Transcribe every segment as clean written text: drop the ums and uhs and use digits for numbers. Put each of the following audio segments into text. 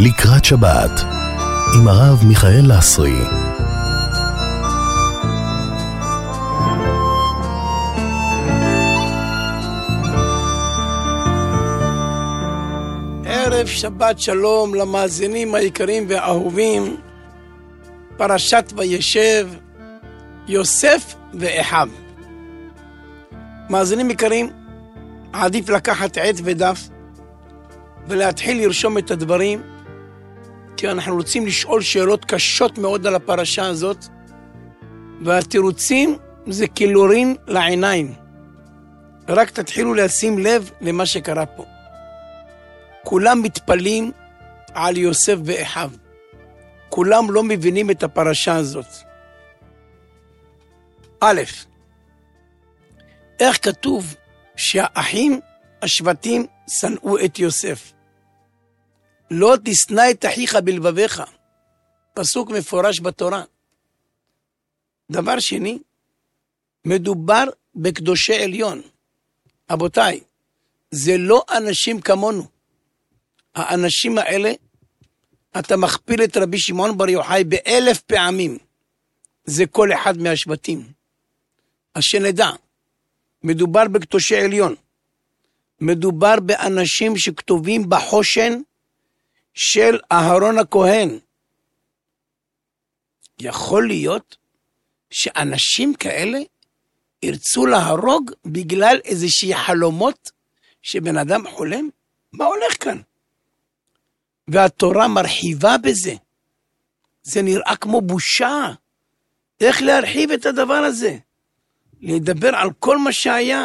לקראת שבת עם הרב מיכאל לסרי. ערב שבת שלום למאזינים היקרים והאהובים. פרשת וישב, יוסף ואחיו. מאזינים יקרים, עדיף לקחת עט ודף ולהתחיל לרשום את הדברים, כי אנחנו רוצים לשאול שאלות קשות מאוד על הפרשה הזאת, והתירוצים זה קילורין לעיניים. רק תתחילו לשים לב למה שקרה פה. כולם מתפלים על יוסף ואחיו. כולם לא מבינים את הפרשה הזאת. א', איך כתוב שהאחים, השבטים, שנאו את יוסף? לא תשנא את אחיך בלבביך. פסוק מפורש בתורה. דבר שני, מדובר בקדושי עליון. אבותיי, זה לא אנשים כמונו. האנשים האלה, אתה מכפיל את רבי שמעון בר יוחאי ב1000 פעמים. זה כל אחד מהשבטים. אז שנדע, מדובר בקדושי עליון. מדובר באנשים שכתובים בחושן של אהרון הכהן. יכול להיות שאנשים כאלה ירצו להרוג בגלל איזושהי חלומות שבן אדם חולם? מה הולך כאן? והתורה מרחיבה בזה. זה נראה כמו בושה. איך להרחיב את הדבר הזה? לדבר על כל מה שהיה.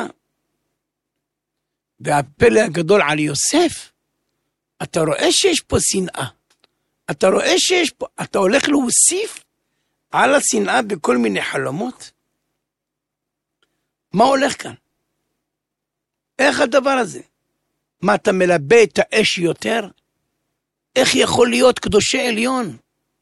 והפלא הגדול על יוסף, אתה רואה שיש פה שנאה. אתה רואה שיש פה, אתה הולך להוסיף על השנאה בכל מיני חלומות. מה הולך כאן? איך הדבר הזה? מה, אתה מלבה את האש יותר? איך יכול להיות קדושי עליון?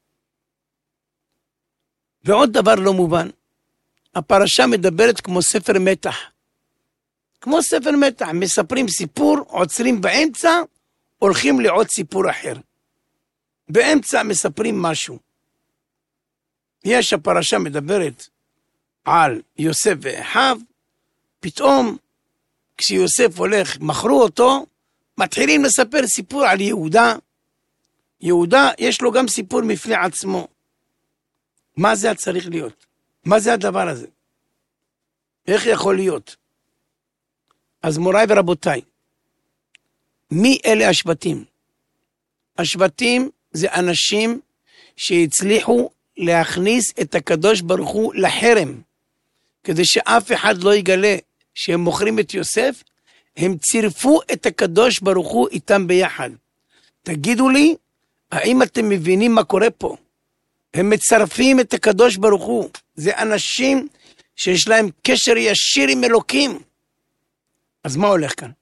ועוד דבר לא מובן. הפרשה מדברת כמו ספר מתח. כמו ספר מתח. מספרים סיפור, עוצרים באמצע, הולכים לעוד סיפור אחר. באמצע מספרים משהו. יש הפרשה מדברת על יוסף ואחיו, פתאום כשיוסף הולך, מכרו אותו, מתחילים לספר סיפור על יהודה. יהודה יש לו גם סיפור מפני עצמו. מה זה צריך להיות? מה זה הדבר הזה? איך יכול להיות? אז מוריי ורבותיי, מי אלה השבטים? השבטים זה אנשים שהצליחו להכניס את הקדוש ברוך הוא לחרם, כדי שאף אחד לא יגלה שהם מוכרים את יוסף. הם צירפו את הקדוש ברוך הוא איתם ביחד. תגידו לי, האם אתם מבינים מה קורה פה? הם מצרפים את הקדוש ברוך הוא. זה אנשים שיש להם קשר ישיר עם אלוקים. אז מה הולך כאן?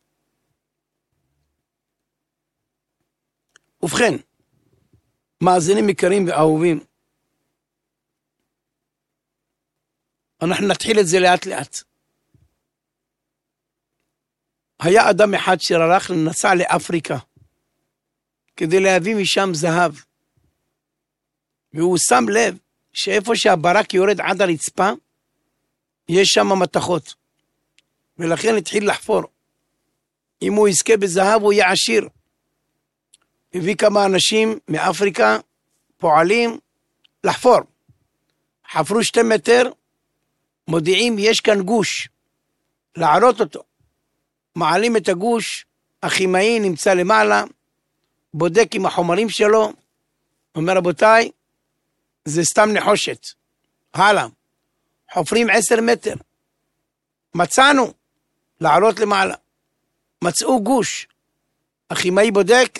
ובכן, מאזינים יקרים ואהובים, אנחנו נתחיל את זה לאט לאט. היה אדם אחד שהלך נסע לאפריקה, כדי להביא משם זהב. והוא שם לב שאיפה שהברק יורד עד הרצפה, יש שם מתכות. ולכן התחיל לחפור. אם הוא יזכה בזהב, הוא יהיה עשיר. הביא כמה אנשים מאפריקה, פועלים, לחפור. חפרו 2 מטר, מודיעים, יש כאן גוש. לעלות אותו. מעלים את הגוש, הכימאי נמצא למעלה, בודק עם החומרים שלו, אומר, רבותיי, זה סתם נחושת. הלאה. חופרים 10 מטר. מצאנו. לעלות למעלה. מצאו גוש. הכימאי בודק,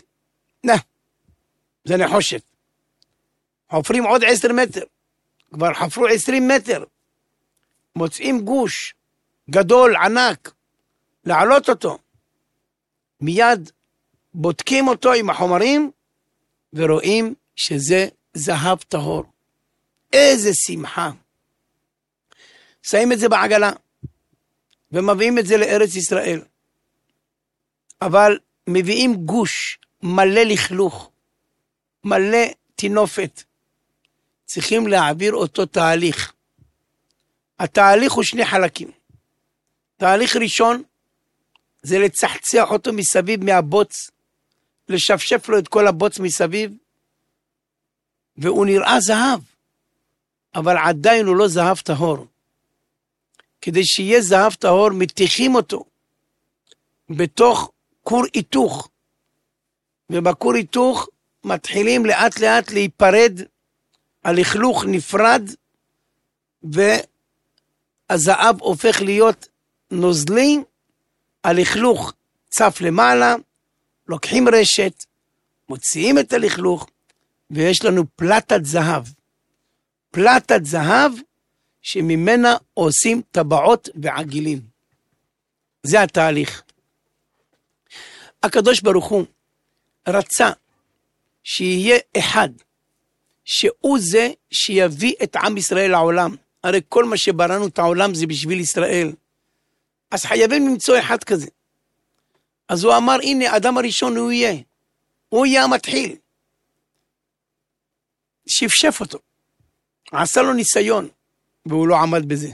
זה נחושת. חופרים עוד 10 מטר. כבר חפרו 20 מטר. מוצאים גוש גדול, ענק. לעלות אותו. מיד בודקים אותו עם החומרים, ורואים שזה זהב טהור. איזה שמחה. שמים את זה בעגלה, ומביאים את זה לארץ ישראל. אבל מביאים גוש מלא לכלוך. מלא תינופת. צריכים להעביר אותו תהליך. התהליך הוא שני חלקים. תהליך ראשון, זה לצחצח אותו מסביב מהבוץ, לשפשף לו את כל הבוץ מסביב, והוא נראה זהב, אבל עדיין הוא לא זהב טהור. כדי שיהיה זהב טהור, מתיחים אותו בתוך כור היתוך, ובכור היתוך מתחילים לאט לאט להיפרד, הלכלוך נפרד, והזהב הופך להיות נוזלי, הלכלוך צף למעלה, לוקחים רשת, מוציאים את הלכלוך, ויש לנו פלטת זהב. פלטת זהב שממנה עושים טבעות ועגילים. זה התהליך. הקדוש ברוך הוא רצה שיהיה אחד, שהוא זה שיביא את עם ישראל לעולם. הרי כל מה שבראנו את העולם זה בשביל ישראל. אז חייבים למצוא אחד כזה. אז הוא אמר, הנה, אדם הראשון הוא יהיה. הוא יהיה המתחיל. שפשף אותו. עשה לו ניסיון, והוא לא עמד בזה.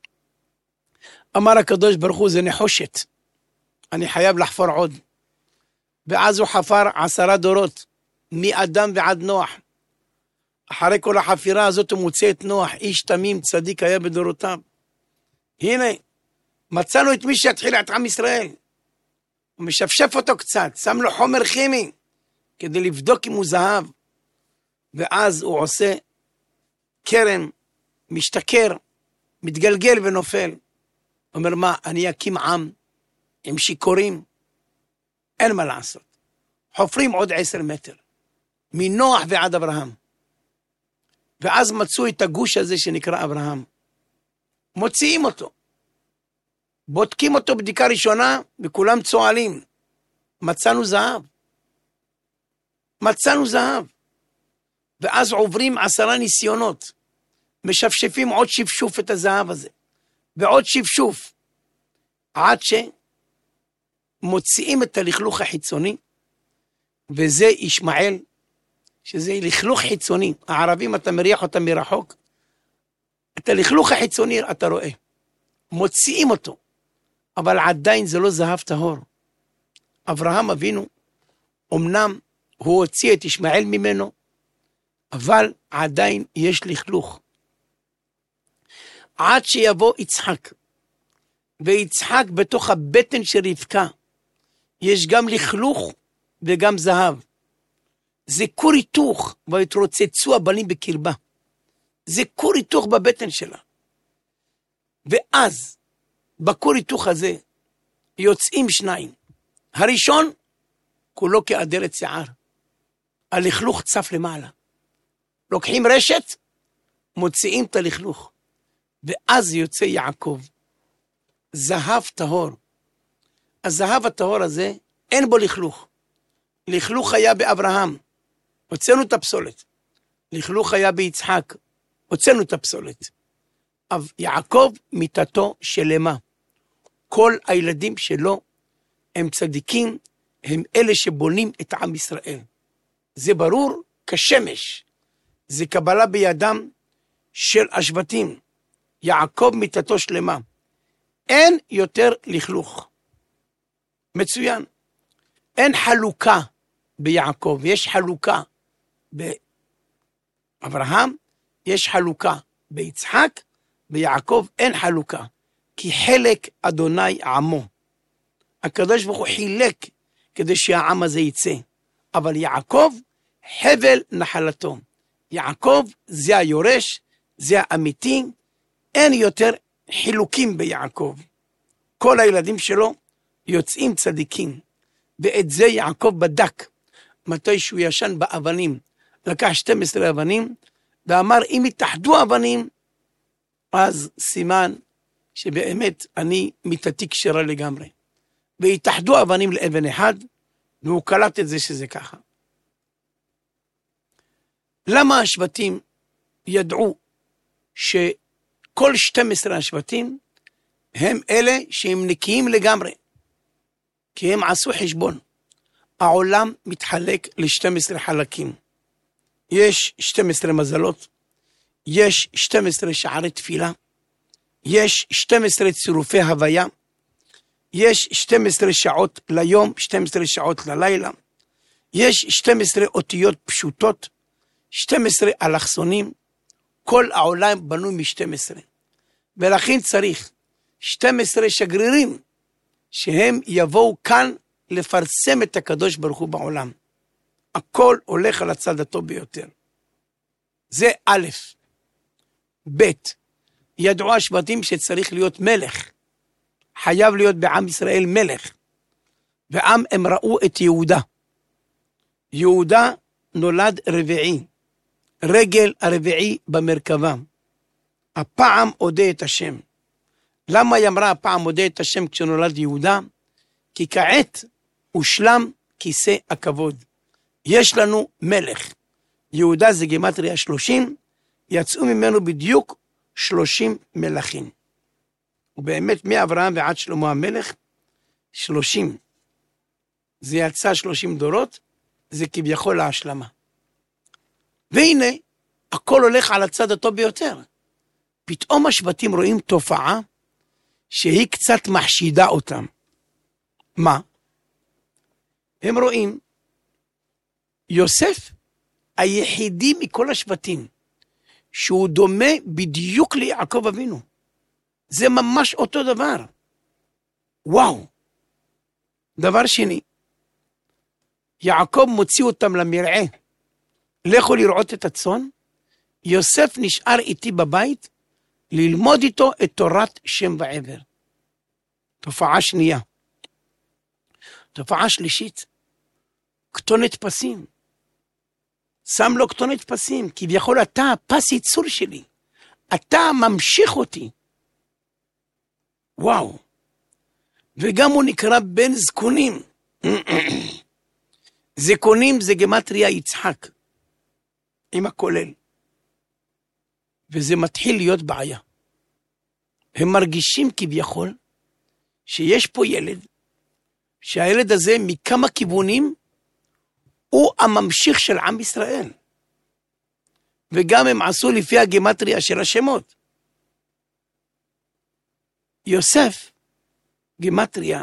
אמר הקדוש ברוך הוא, זה נחושת. אני חייב לחפור עוד. ואז הוא חפר 10 דורות, מאדם ועד נוח. אחרי כל החפירה הזאת הוא מוצא את נוח, איש תמים, צדיק היה בדורותיו. הנה, מצאנו את מי שיתחיל את עם ישראל. הוא משפשף אותו קצת, שם לו חומר כימי, כדי לבדוק אם הוא זהב. ואז הוא עושה קרן, משתכר, מתגלגל ונופל. אומר, מה, אני אקים עם עם שיקורים? אין מה לעשות. חופרים עוד 10 מטר, מנוח ועד אברהם. ואז מצאו את הגוש הזה שנקרא אברהם. מוציאים אותו. בודקים אותו בדיקה ראשונה, וכולם צועלים. מצאנו זהב. מצאנו זהב. ואז עוברים 10 ניסיונות. משפשפים עוד שפשוף את הזהב הזה. ועוד שפשוף. עד שמוציאים את הלכלוך החיצוני, וזה ישמעאל, שזה לכלוך חיצוני. הערבים אתה מריח אותם מרחוק. את הלכלוך החיצוני אתה רואה. מוציאים אותו. אבל עדיין זה לא זהב טהור. אברהם אבינו, אמנם הוא הוציא את ישמעאל ממנו, אבל עדיין יש לכלוך. עד שיבוא יצחק, ויצחק בתוך הבטן של רבקה, יש גם לכלוך וגם זהב. זה כור היתוך, והתרוצצו הבנים בקרבה. זה כור היתוך בבטן שלה. ואז, בכור היתוך הזה, יוצאים 2. הראשון, כולו כאדרת שיער. הלכלוך צף למעלה. לוקחים רשת, מוציאים את הלכלוך. ואז יוצא יעקב. זהב טהור. הזהב הטהור הזה, אין בו לכלוך. לכלוך היה באברהם. הוצאנו את הפסולת. לכלוך היה ביצחק. הוצאנו את הפסולת. אבל יעקב מיתתו שלמה. כל הילדים שלו הם צדיקים, הם אלה שבונים את עם ישראל. זה ברור כשמש. זה קבלה בידם של השבטים. יעקב מיתתו שלמה. אין יותר לכלוך. מצוין. אין חלוקה ביעקב, יש חלוקה באברהם, יש חלוקה ביצחק, ביעקב אין חלוקה, כי חלק אדוני עמו. הקדוש ברוך הוא חילק כדי שהעם הזה יצא, אבל יעקב חבל נחלתו. יעקב זה היורש, זה האמיתי, אין יותר חילוקים ביעקב. כל הילדים שלו יוצאים צדיקים, ואת זה יעקב בדק. מתי שהוא ישן באבנים, לקח 12 אבנים, ואמר, אם יתאחדו אבנים, אז סימן שבאמת אני מיתתי כשרה לגמרי. ויתאחדו אבנים לאבן אחד, והוא קלט את זה שזה ככה. למה השבטים ידעו שכל 12 השבטים הם אלה שהם נקיים לגמרי? כי הם עשו חשבון. העולם מתחלק ל12 חלקים. יש 12 מזלות, יש 12 שערי תפילה, יש 12 צירופי הוויה, יש 12 שעות ליום, 12 שעות ללילה, יש 12 אותיות פשוטות, 12 אלכסונים, כל העולם בנוי מ-12. ולכן צריך 12 שגרירים, שהם יבואו כאן לפרסם את הקדוש ברוך הוא בעולם. הכל הולך על הצד הטוב ביותר. זה א', ב', ידעו השבטים שצריך להיות מלך. חייב להיות בעם ישראל מלך. ועם הם ראו את יהודה. יהודה נולד רביעי, רגל הרביעי במרכבה. הפעם עודה את השם. למה היא אמרה הפעם עודה את השם כשנולד יהודה? כי כעת הושלם כיסא הכבוד. יש לנו מלך. יהודה זה גימטריה 30, יצאו ממנו בדיוק 30 מלכים. ובאמת מאברהם ועד שלמה המלך, 30. זה יצא 30 דורות, זה כביכול ההשלמה. והנה, הכל הולך על הצד הטוב ביותר. פתאום השבטים רואים תופעה שהיא קצת מחשידה אותם. מה? הם רואים יוסף היחידי מכל השבטים, שהוא דומה בדיוק ליעקב אבינו. זה ממש אותו דבר. וואו. דבר שני, יעקב מוציא אותם למרעה, לכו לראות את הצאן, יוסף נשאר איתי בבית, ללמוד איתו את תורת שם ועבר. תופעה שנייה. תופעה שלישית, כתונת פסים. שם לו כתונת פסים, כביכול אתה הפס ייצור שלי. אתה ממשיך אותי. וואו. וגם הוא נקרא בן זקונים. זקונים זה גמטריה יצחק. עם הכולל. וזה מתחיל להיות בעיה. הם מרגישים כביכול שיש פה ילד, שהילד הזה מכמה כיוונים הוא הממשיך של עם ישראל. וגם הם עשו לפי הגמטריה של השמות. יוסף, גמטריה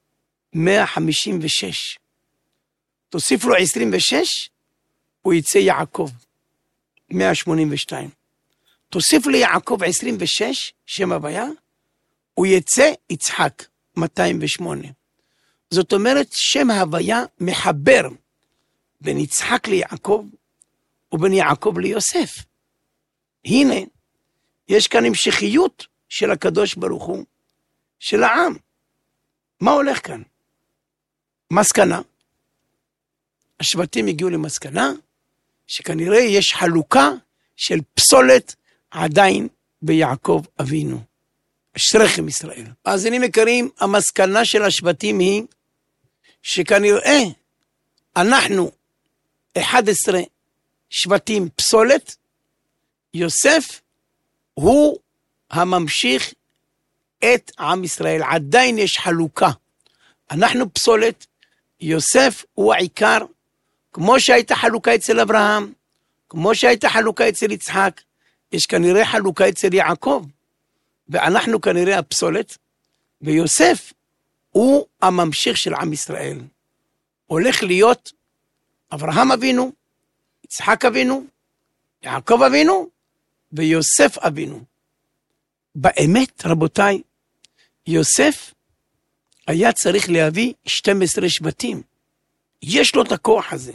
156. תוסיף לו 26, הוא יצא יעקב, 182. תוסיף ליעקב 26, שם הוויה, הוא יצא יצחק, 208. זאת אומרת, שם הוויה מחבר בין יצחק ליעקב, ובין יעקב ליוסף. הנה, יש כאן המשכיות של הקדוש ברוך הוא, של העם. מה הולך כאן? מסקנה. השבטים הגיעו למסקנה, שכנראה יש חלוקה של פסולת עדיין ביעקב אבינו. אשריכם ישראל. אז אני מכירים, המסקנה של השבטים היא, שכנראה אנחנו 11 שבטים פסולת, יוסף הוא הממשיך את עם ישראל. עדיין יש חלוקה. אנחנו פסולת, יוסף הוא העיקר, כמו שהייתה חלוקה אצל אברהם, כמו שהייתה חלוקה אצל יצחק, יש כנראה חלוקה אצל יעקב, ואנחנו כנראה הפסולת, ויוסף הוא הממשיך של עם ישראל. הולך להיות אברהם אבינו, יצחק אבינו, יעקב אבינו, ויוסף אבינו. באמת, רבותיי, יוסף היה צריך להביא 12 שבטים. יש לו את הכוח הזה.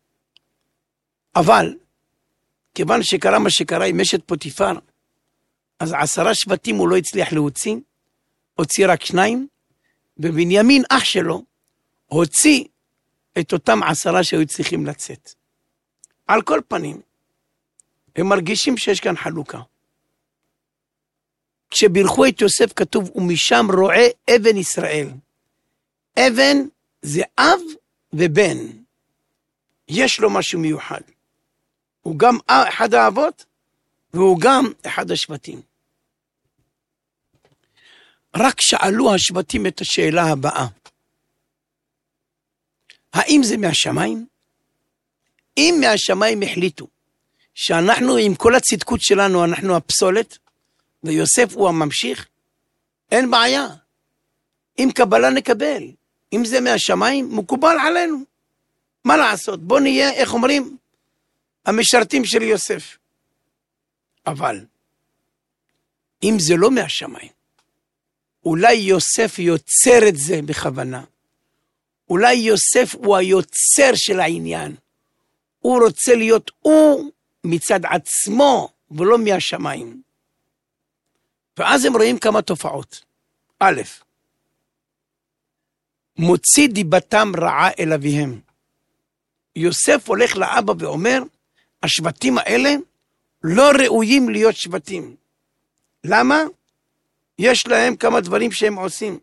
אבל, כיוון שקרה מה שקרה עם אשת פוטיפר, אז 10 שבטים הוא לא הצליח להוציא, הוציא רק 2, ובנימין אח שלו הוציא את אותם 10 שהיו צריכים לצאת. על כל פנים, הם מרגישים שיש כאן חלוקה. כשבירכו את יוסף כתוב, ומשם רואה אבן ישראל. אבן זה אב ובן. יש לו משהו מיוחד. הוא גם אחד האבות, והוא גם אחד השבטים. רק שאלו השבטים את השאלה הבאה. האם זה מהשמיים? אם מהשמיים החליטו שאנחנו עם כל הצדקות שלנו, אנחנו הפסולת, ויוסף הוא הממשיך, אין בעיה. אם קבלה נקבל, אם זה מהשמיים, מקובל עלינו. מה לעשות? בוא נהיה, איך אומרים, המשרתים של יוסף. אבל, אם זה לא מהשמיים, אולי יוסף יוצר את זה בכוונה. אולי יוסף הוא היוצר של העניין. הוא רוצה להיות הוא מצד עצמו, ולא מהשמיים. ואז הם רואים כמה תופעות. א', מוציא דיבתם רעה אל אביהם. יוסף הולך לאבא ואומר, השבטים האלה לא ראויים להיות שבטים. למה? יש להם כמה דברים שהם עושים.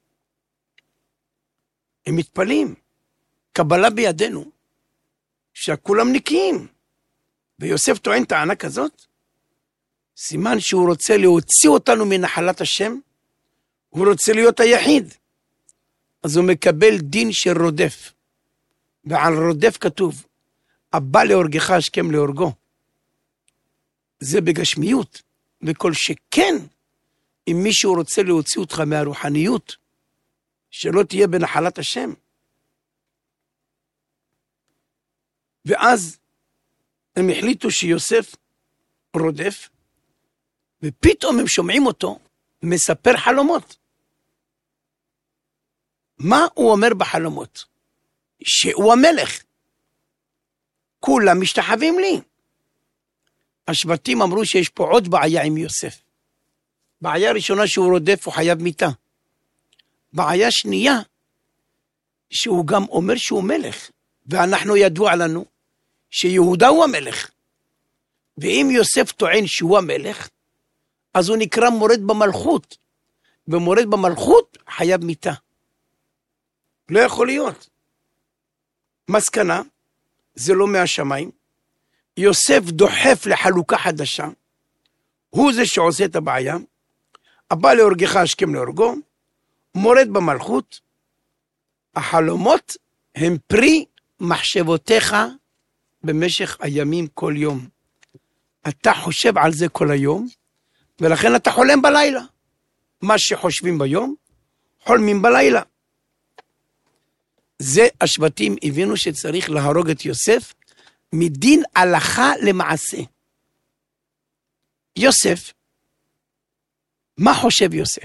הם מתפלים. קבלה בידינו. שכולם נקיים. ויוסף טוען טענה כזאת. סימן שהוא רוצה להוציא אותנו מנחלת השם. הוא רוצה להיות היחיד. אז הוא מקבל דין של רודף. ועל רודף כתוב, הבא להורגך השכם להורגו. זה בגשמיות. וכל שכן, אם מישהו רוצה להוציא אותך מהרוחניות, שלא תהיה בנחלת השם. ואז הם החליטו שיוסף רודף, ופתאום הם שומעים אותו, מספר חלומות. מה הוא אומר בחלומות? שהוא המלך. כולם משתחווים לי. השבטים אמרו שיש פה עוד בעיה עם יוסף. בעיה ראשונה שהוא רודף, הוא חייב מיתה. בעיה שנייה, שהוא גם אומר שהוא מלך, ואנחנו ידוע לנו שיהודה הוא המלך. ואם יוסף טוען שהוא המלך, אז הוא נקרא מורד במלכות, ומורד במלכות חייב מיתה. לא יכול להיות. מסקנה, זה לא מהשמיים. יוסף דוחף לחלוקה חדשה, הוא זה שעושה את הבעיה, הבא להורגך השכם להורגו, מורד במלכות, החלומות הם פרי מחשבותיך במשך הימים כל יום. אתה חושב על זה כל היום, ולכן אתה חולם בלילה. מה שחושבים ביום, חולמים בלילה. זה השבטים הבינו שצריך להרוג את יוסף, מדין הלכה למעשה. יוסף, מה חושב יוסף?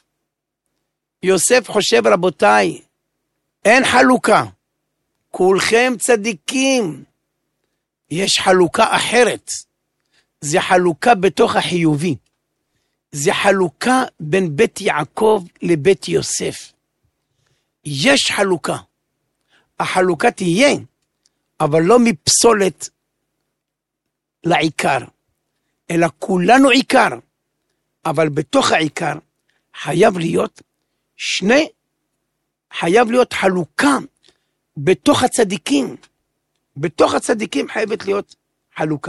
יוסף חושב, רבותיי, אין חלוקה. כולכם צדיקים. יש חלוקה אחרת. זה חלוקה בתוך החיובי. זה חלוקה בין בית יעקב לבית יוסף. יש חלוקה. החלוקה תהיה, אבל לא מפסולת לעיקר, אלא כולנו עיקר. אבל בתוך העיקר חייב להיות חייב להיות חלוקה בתוך הצדיקים. בתוך הצדיקים חייבת להיות חלוקה.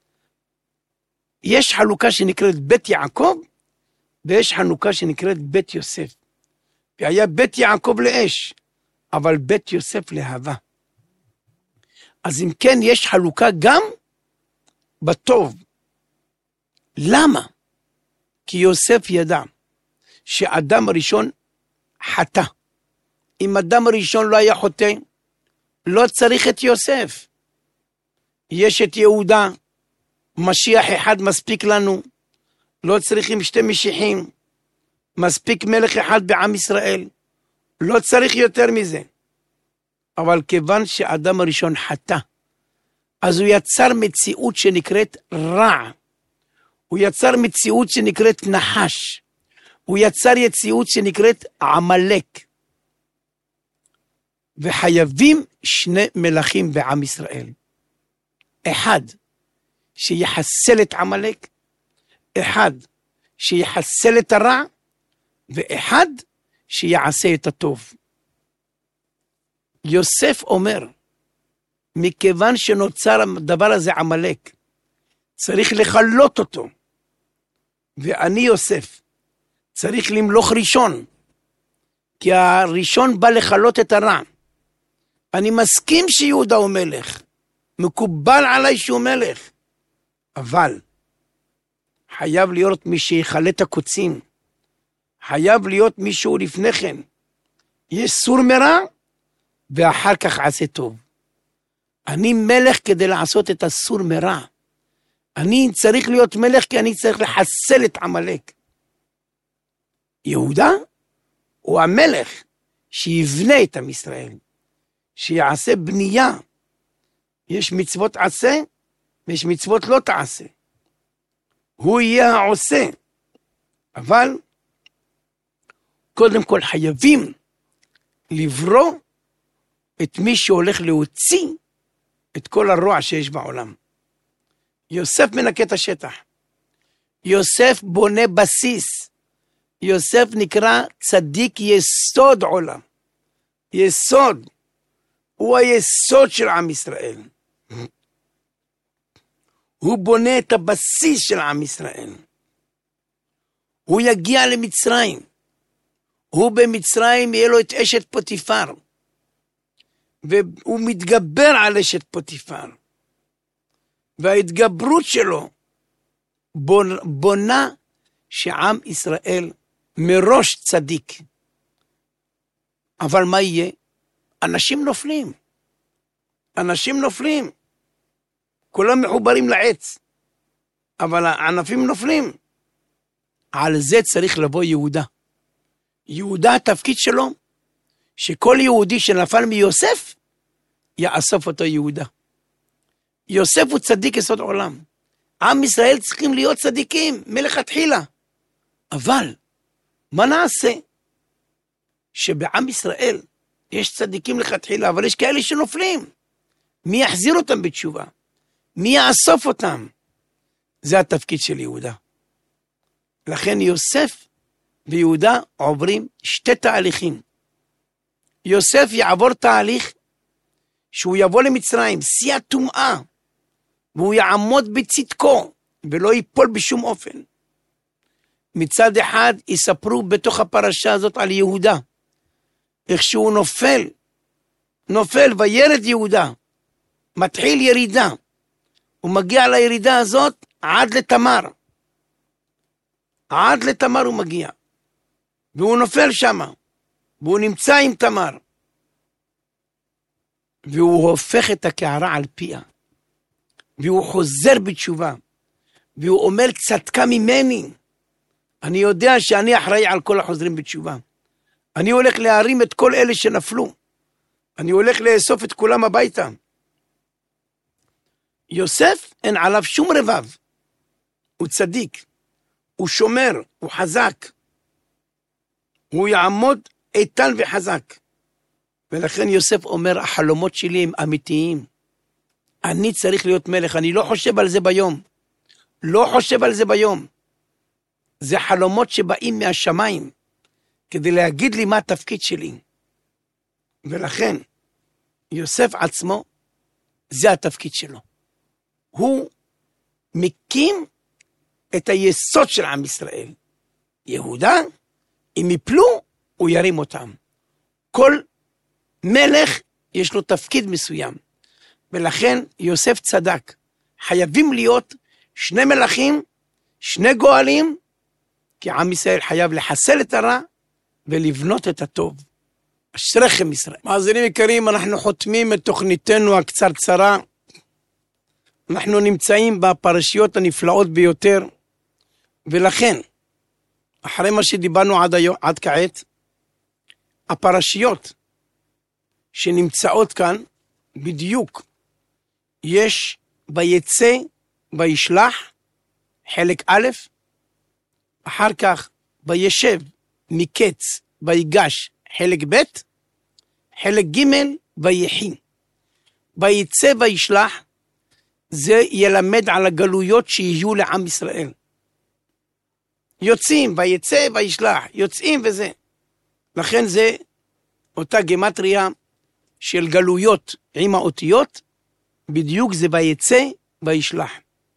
יש חלוקה שנקראת בית יעקב, ויש חלוקה שנקראת בית יוסף. והיה בית יעקב לאש, אבל בית יוסף להבה. אז אם כן, יש חלוקה גם בטוב. למה? כי יוסף ידע שאדם הראשון חטא. אם אדם הראשון לא היה חוטא, לא צריך את יוסף. יש את יהודה, משיח אחד מספיק לנו, לא צריכים שתי משיחים, מספיק מלך אחד בעם ישראל, לא צריך יותר מזה. אבל כיוון שאדם הראשון חטא, אז הוא יצר מציאות שנקראת רע, הוא יצר מציאות שנקראת נחש, הוא יצר יציאות שנקראת עמלק. וחייבים שני מלכים בעם ישראל. אחד, שיחסל את עמלק, אחד, שיחסל את הרע, ואחד, שיעשה את הטוב. יוסף אומר, מכיוון שנוצר הדבר הזה עמלק, צריך לחלות אותו. ואני יוסף, צריך למלוך ראשון, כי הראשון בא לחלות את הרע. אני מסכים שיהודה הוא מלך, מקובל עליי שהוא מלך, אבל חייב להיות מי שיחלה את הקוצים, חייב להיות מישהו לפני כן, יש סור מרע, ואחר כך עשה טוב. אני מלך כדי לעשות את הסור מרע. אני צריך להיות מלך כי אני צריך לחסל את עמלק. יהודה הוא המלך שיבנה את עם ישראל, שיעשה בנייה. יש מצוות עשה, ויש מצוות לא תעשה. הוא יהיה העושה. אבל קודם כל חייבים לברוא את מי שהולך להוציא את כל הרוע שיש בעולם. יוסף מנקה את השטח. יוסף בונה בסיס. יוסף נקרא צדיק יסוד עולם. יסוד. הוא היסוד של עם ישראל. הוא בונה את הבסיס של עם ישראל. הוא יגיע למצרים. הוא במצרים יהיה לו את אשת פוטיפר. והוא מתגבר על אשת פוטיפר. וההתגברות שלו בונה שעם ישראל מראש צדיק. אבל מה יהיה? אנשים נופלים. אנשים נופלים. כולם מחוברים לעץ. אבל הענפים נופלים. על זה צריך לבוא יהודה. יהודה התפקיד שלו, שכל יהודי שנפל מיוסף, יאסוף אותו יהודה. יוסף הוא צדיק יסוד עולם. עם ישראל צריכים להיות צדיקים מלכתחילה. אבל, מה נעשה? שבעם ישראל יש צדיקים לכתחילה, אבל יש כאלה שנופלים. מי יחזיר אותם בתשובה? מי יאסוף אותם? זה התפקיד של יהודה. לכן יוסף ויהודה עוברים שתי תהליכים. יוסף יעבור תהליך שהוא יבוא למצרים, שיא הטומאה, והוא יעמוד בצדקו, ולא ייפול בשום אופן. מצד אחד יספרו בתוך הפרשה הזאת על יהודה, איך שהוא נופל וירד יהודה, מתחיל ירידה, הוא מגיע לירידה הזאת עד לתמר. עד לתמר הוא מגיע, והוא נופל שם, והוא נמצא עם תמר, והוא הופך את הקערה על פיה, והוא חוזר בתשובה, והוא אומר צדקה ממני, אני יודע שאני אחראי על כל החוזרים בתשובה, אני הולך להרים את כל אלה שנפלו, אני הולך לאסוף את כולם הביתה. יוסף אין עליו שום רבב, הוא צדיק, הוא שומר, הוא חזק, הוא יעמוד איתן וחזק. ולכן יוסף אומר, החלומות שלי הם אמיתיים. אני צריך להיות מלך, אני לא חושב על זה ביום. לא חושב על זה ביום. זה חלומות שבאים מהשמיים, כדי להגיד לי מה התפקיד שלי. ולכן, יוסף עצמו, זה התפקיד שלו. הוא מקים את היסוד של עם ישראל. יהודה, אם יפלו, הוא ירים אותם. כל מלך יש לו תפקיד מסוים. ולכן יוסף צדק. חייבים להיות שני מלכים, שני גואלים, כי עם ישראל חייב לחסל את הרע ולבנות את הטוב. אשריכם ישראל. מאזינים יקרים, אנחנו חותמים את תוכניתנו הקצרצרה. אנחנו נמצאים בפרשיות הנפלאות ביותר, ולכן, אחרי מה שדיברנו עד כעת, הפרשיות שנמצאות כאן, בדיוק, יש ביצא, בישלח, חלק א', אחר כך בישב, מקץ, ביגש, חלק ב', חלק ג', ביחי. ביצא, בישלח, זה ילמד על הגלויות שיהיו לעם ישראל. יוצאים, ויצא, וישלח, יוצאים וזה. לכן זה אותה גמטריה של גלויות עם האותיות, בדיוק זה ויצא, וישלח.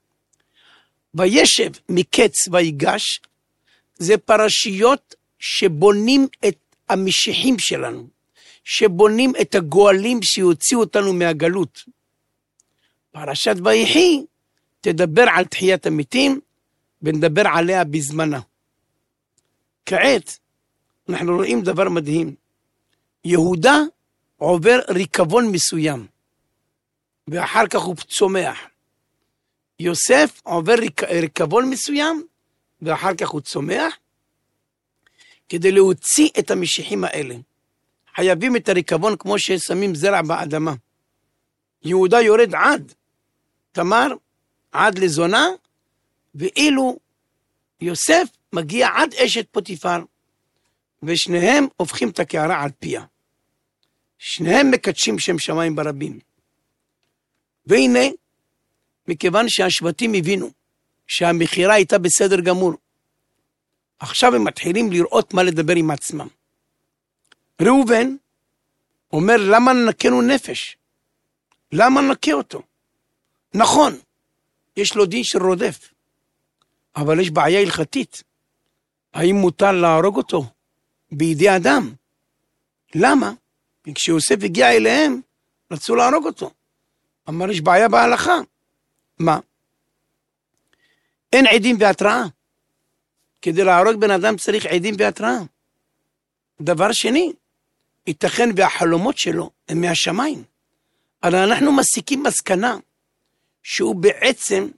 וישב מקץ ויגש, זה פרשיות שבונים את המשיחים שלנו, שבונים את הגואלים שיוציאו אותנו מהגלות. פרשת ויחי תדבר על תחיית המתים, ונדבר עליה בזמנה. כעת, אנחנו רואים דבר מדהים. יהודה עובר ריקבון מסוים, ואחר כך הוא צומח. יוסף עובר ריקבון מסוים, ואחר כך הוא צומח. כדי להוציא את המשיחים האלה, חייבים את הריקבון כמו ששמים זרע באדמה. יהודה יורד עד תמר, עד לזונה, ואילו יוסף מגיע עד אשת פוטיפר, ושניהם הופכים את הקערה על פיה. שניהם מקדשים שם שמיים ברבים. והנה, מכיוון שהשבטים הבינו שהמחירה הייתה בסדר גמור, עכשיו הם מתחילים לראות מה לדבר עם עצמם. ראובן אומר, למה נקנו נפש? למה נקה אותו? נכון, יש לו דין של רודף, אבל יש בעיה הלכתית. האם מותר להרוג אותו בידי אדם? למה? כשיוסף הגיע אליהם, רצו להרוג אותו. אמר, יש בעיה בהלכה. מה? אין עדים והתראה. כדי להרוג בן אדם צריך עדים והתראה. דבר שני, ייתכן והחלומות שלו הם מהשמיים. אבל אנחנו מסיקים מסקנה שהוא בעצם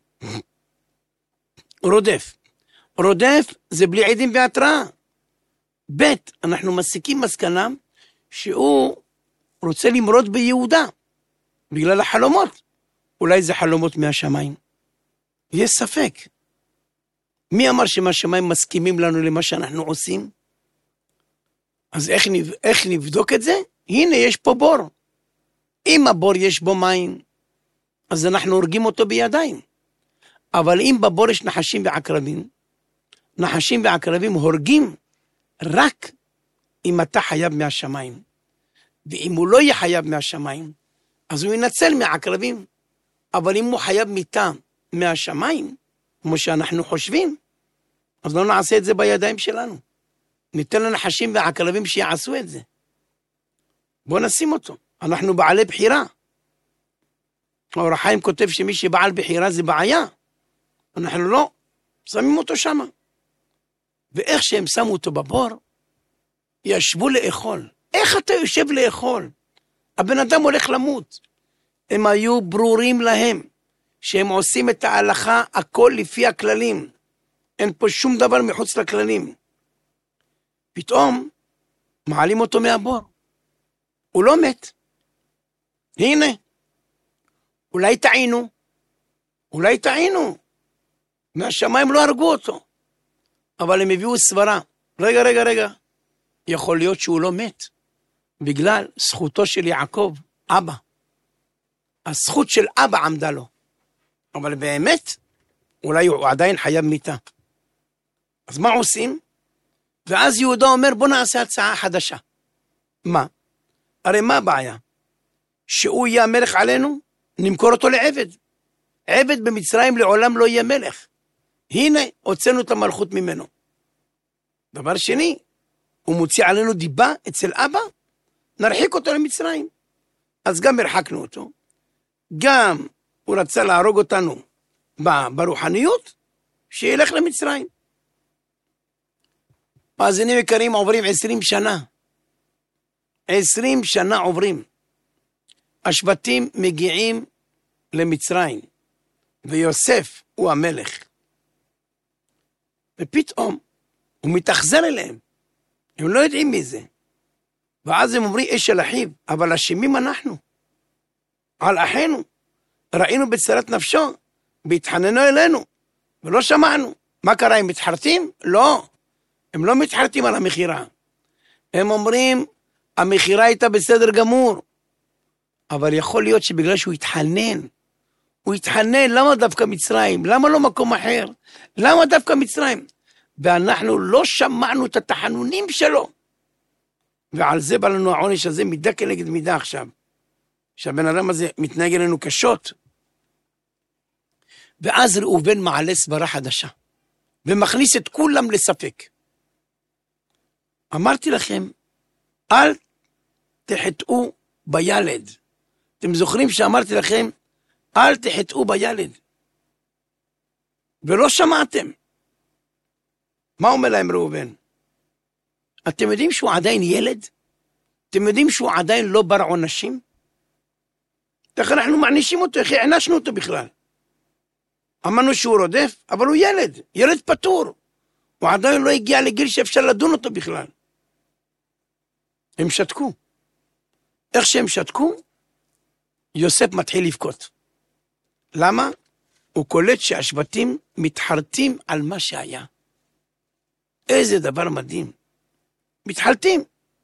רודף. רודף זה בלי עדים והתראה. ב' אנחנו מסיקים מסקנה שהוא רוצה למרוד ביהודה בגלל החלומות. אולי זה חלומות מהשמיים. יש ספק. מי אמר שמהשמיים מסכימים לנו למה שאנחנו עושים? אז איך נבדוק את זה? הנה, יש פה בור. אם הבור יש בו מים, אז אנחנו הורגים אותו בידיים. אבל אם בבור יש נחשים ועקרבים, נחשים ועקרבים הורגים רק אם אתה חייב מהשמיים. ואם הוא לא יהיה חייב מהשמיים, אז הוא ינצל מהעקרבים. אבל אם הוא חייב מיתה מהשמיים, כמו שאנחנו חושבים, אז לא נעשה את זה בידיים שלנו. ניתן לנחשים והעקרבים שיעשו את זה. בוא נשים אותו. אנחנו בעלי בחירה. אור החיים כותב שמי שבעל בחירה זה בעיה. אנחנו לא שמים אותו שם. ואיך שהם שמו אותו בבור, ישבו לאכול. איך אתה יושב לאכול? הבן אדם הולך למות. הם היו ברורים להם שהם עושים את ההלכה הכל לפי הכללים. אין פה שום דבר מחוץ לכללים. פתאום מעלים אותו מהבור. הוא לא מת. הנה. אולי טעינו. מהשמיים לא הרגו אותו. אבל הם הביאו סברה. רגע. יכול להיות שהוא לא מת. בגלל זכותו של יעקב, אבא. הזכות של אבא עמדה לו. אבל באמת, אולי הוא עדיין חייב מיתה. אז מה עושים? ואז יהודה אומר, בוא נעשה הצעה חדשה. מה? הרי מה הבעיה? שהוא יהיה המלך עלינו, נמכור אותו לעבד. עבד במצרים לעולם לא יהיה מלך. הנה, הוצאנו את המלכות ממנו. דבר שני, הוא מוציא עלינו דיבה אצל אבא, נרחיק אותו למצרים. אז גם הרחקנו אותו, גם הוא רצה להרוג אותנו ברוחניות, שילך למצרים. מאזינים יקרים, עוברים 20 שנה. 20 שנה עוברים. השבטים מגיעים למצרים, ויוסף הוא המלך. ופתאום הוא מתאכזר אליהם. הם לא יודעים מי זה. ואז הם אומרים, אש על אחיו, אבל אשמים אנחנו. על אחינו. ראינו בצרת נפשו, והתחננו אלינו, ולא שמענו. מה קרה, הם מתחרטים? לא. הם לא מתחרטים על המחירה. הם אומרים, המחירה הייתה בסדר גמור. אבל יכול להיות שבגלל שהוא התחנן, למה דווקא מצרים? למה לא מקום אחר? למה דווקא מצרים? ואנחנו לא שמענו את התחנונים שלו. ועל זה בא לנו העונש הזה מידה כנגד מידה עכשיו. שהבן אדם הזה מתנהג אלינו קשות. ואז ראובן מעלה סברה חדשה. ומכניס את כולם לספק. אמרתי לכם, אל תחטאו בילד. אתם זוכרים שאמרתי לכם, אל תחטאו בילד. ולא שמעתם. מה אומר להם ראובן? אתם יודעים שהוא עדיין ילד? אתם יודעים שהוא עדיין לא בר עונשים? איך אנחנו מענישים אותו? איך הענשנו אותו בכלל? אמרנו שהוא רודף, אבל הוא ילד, ילד פטור. הוא עדיין לא הגיע לגיל שאפשר לדון אותו בכלל. הם שתקו. איך שהם שתקו, יוסף מתחיל לבכות. למה? הוא קולט שהשבטים מתחרטים על מה שהיה. איזה דבר מדהים. מתחרטים.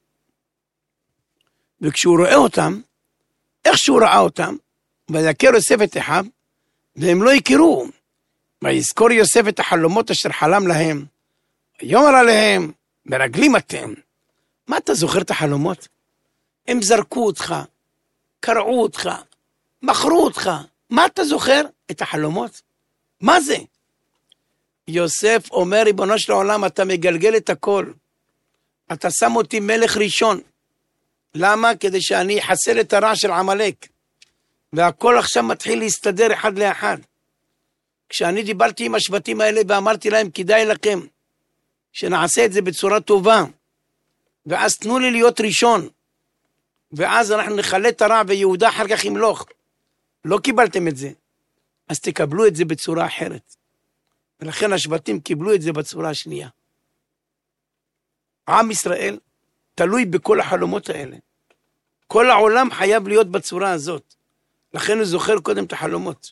וכשהוא רואה אותם, איך שהוא ראה אותם, ויכר יוסף את אחיו, והם לא הכירו. ויזכור יוסף את החלומות אשר חלם להם, ויאמר עליהם, מרגלים אתם. מה אתה זוכר את החלומות? הם זרקו אותך, קרעו אותך, מכרו אותך. מה אתה זוכר? את החלומות? מה זה? יוסף אומר, ריבונו של העולם, אתה מגלגל את הכל. אתה שם אותי מלך ראשון. למה? כדי שאני אחסל את הרע של עמלק. והכל עכשיו מתחיל להסתדר אחד לאחד. כשאני דיברתי עם השבטים האלה ואמרתי להם, כדאי לכם שנעשה את זה בצורה טובה. ואז תנו לי להיות ראשון. ואז אנחנו נחלה את הרע ויהודה אחר כך ימלוך. לא קיבלתם את זה. אז תקבלו את זה בצורה אחרת. ולכן השבטים קיבלו את זה בצורה השנייה. עם ישראל תלוי בכל החלומות האלה. כל העולם חייב להיות בצורה הזאת. לכן הוא זוכר קודם את החלומות.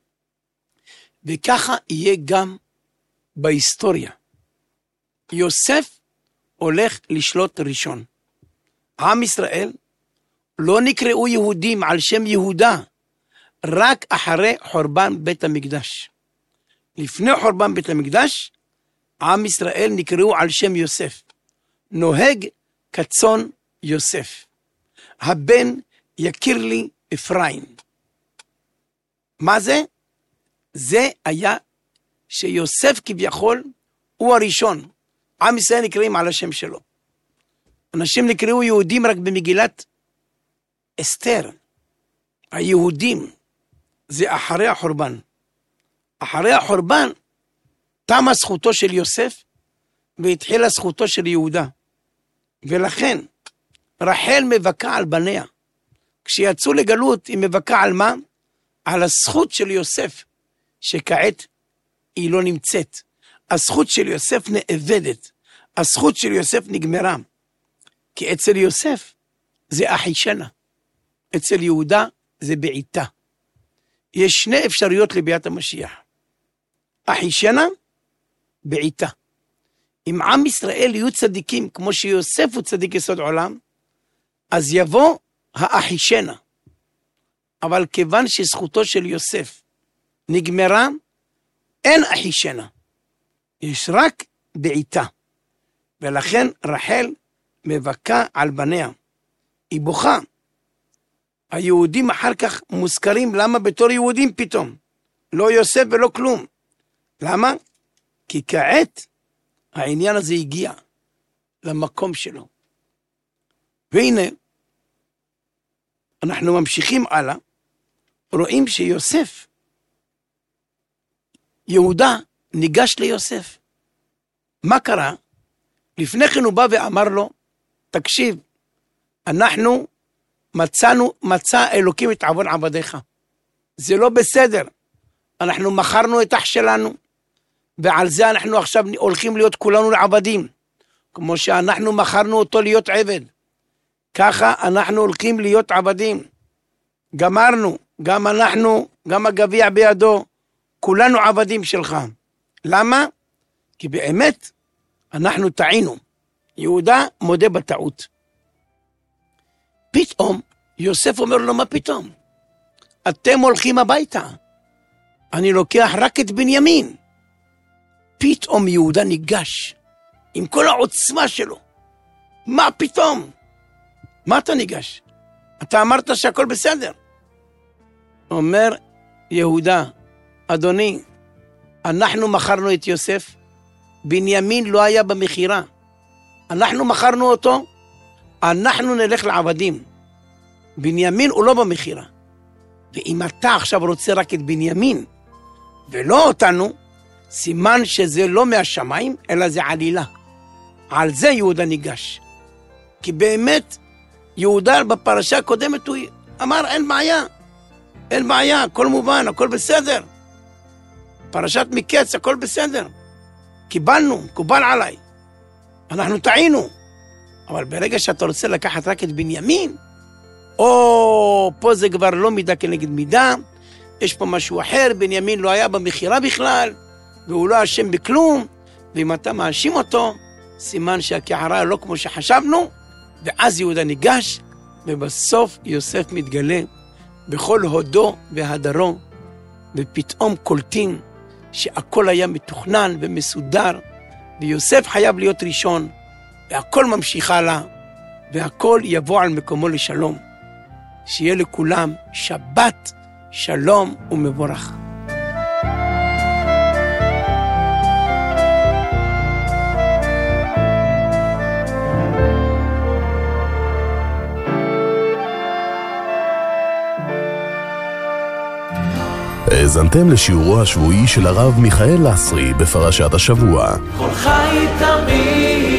וככה יהיה גם בהיסטוריה. יוסף הולך לשלוט ראשון. עם ישראל לא נקראו יהודים על שם יהודה, רק אחרי חורבן בית המקדש. לפני חורבן בית המקדש, עם ישראל נקראו על שם יוסף. נוהג כצאן יוסף. הבן יכיר לי אפרים. מה זה? זה היה שיוסף כביכול הוא הראשון. עם ישראל נקראים על השם שלו. אנשים נקראו יהודים רק במגילת אסתר. היהודים זה אחרי החורבן. אחרי החורבן תמה זכותו של יוסף והתחילה זכותו של יהודה. ולכן רחל מבכה על בניה. כשיצאו לגלות היא מבכה על מה? על הזכות של יוסף, שכעת היא לא נמצאת. הזכות של יוסף נאבדת. הזכות של יוסף נגמרה. כי אצל יוסף זה אחישנה. אצל יהודה זה בעיתה. יש שני אפשרויות לביאת המשיח. אחישנה, בעיתה. אם עם ישראל יהיו צדיקים, כמו שיוסף הוא צדיק יסוד עולם, אז יבוא האחישנה. אבל כיוון שזכותו של יוסף נגמרה, אין אחישנה. יש רק בעיתה. ולכן רחל מבכה על בניה. היא בוכה. היהודים אחר כך מוזכרים למה בתור יהודים פתאום. לא יוסף ולא כלום. למה? כי כעת העניין הזה הגיע למקום שלו. והנה, אנחנו ממשיכים הלאה, רואים שיוסף, יהודה ניגש ליוסף. מה קרה? לפני כן הוא בא ואמר לו, תקשיב, אנחנו מצא אלוקים את עוון עבדיך. זה לא בסדר. אנחנו מכרנו את אח שלנו, ועל זה אנחנו עכשיו הולכים להיות כולנו לעבדים. כמו שאנחנו מכרנו אותו להיות עבד. ככה אנחנו הולכים להיות עבדים. גמרנו, גם אנחנו, גם הגביע בידו, כולנו עבדים שלך. למה? כי באמת אנחנו טעינו. יהודה מודה בטעות. פתאום יוסף אומר לו, מה פתאום? אתם הולכים הביתה. אני לוקח רק את בנימין. פתאום יהודה ניגש עם כל העוצמה שלו. מה פתאום? מה אתה ניגש? אתה אמרת שהכל בסדר. אומר יהודה, אדוני, אנחנו מכרנו את יוסף, בנימין לא היה במחירה. אנחנו מכרנו אותו, אנחנו נלך לעבדים. בנימין הוא לא במחירה. ואם אתה עכשיו רוצה רק את בנימין, ולא אותנו, סימן שזה לא מהשמיים, אלא זה עלילה. על זה יהודה ניגש. כי באמת, יהודה בפרשה הקודמת הוא אמר, אין בעיה, הכל מובן, הכל בסדר. פרשת מקץ, הכל בסדר. קיבלנו, קובל עליי. אנחנו טעינו. אבל ברגע שאתה רוצה לקחת רק את בנימין, פה זה כבר לא מידה כנגד מידה, יש פה משהו אחר, בנימין לא היה במחירה בכלל, והוא לא אשם בכלום, ואם אתה מאשים אותו, סימן שהקערה לא כמו שחשבנו, ואז יהודה ניגש, ובסוף יוסף מתגלה בכל הודו והדרו, ופתאום קולטים שהכל היה מתוכנן ומסודר, ויוסף חייב להיות ראשון, והכל ממשיך הלאה, והכל יבוא על מקומו לשלום. שיהיה לכולם שבת, שלום ומבורך. האזנתם לשיעורו השבועי של הרב מיכאל לסרי בפרשת השבוע. כל חי תמיד